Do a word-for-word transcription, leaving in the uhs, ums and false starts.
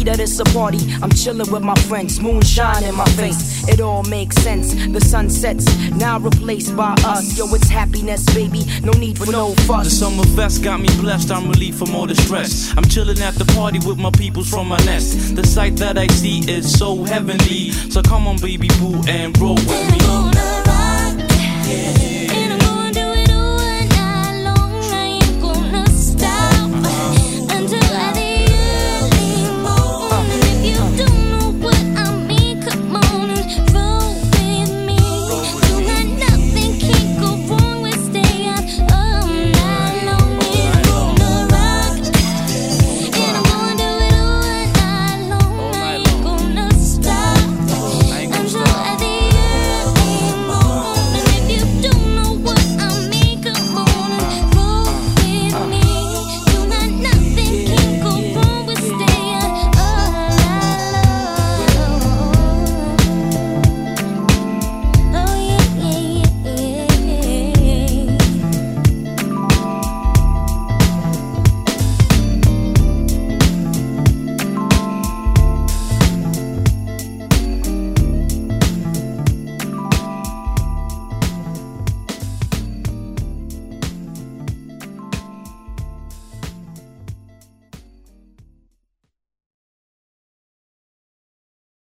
that it's a party. I'm chilling with my friends, moonshine in my face. It all makes sense. The sun sets, now replaced by us. Yo, it's happiness, baby. No need for no fuss. The summer fest got me blessed. I'm relieved from all the stress. I'm chilling at the party with my peoples from my nest. The sight that I see is so heavenly. So come on, baby boo, and roll with me.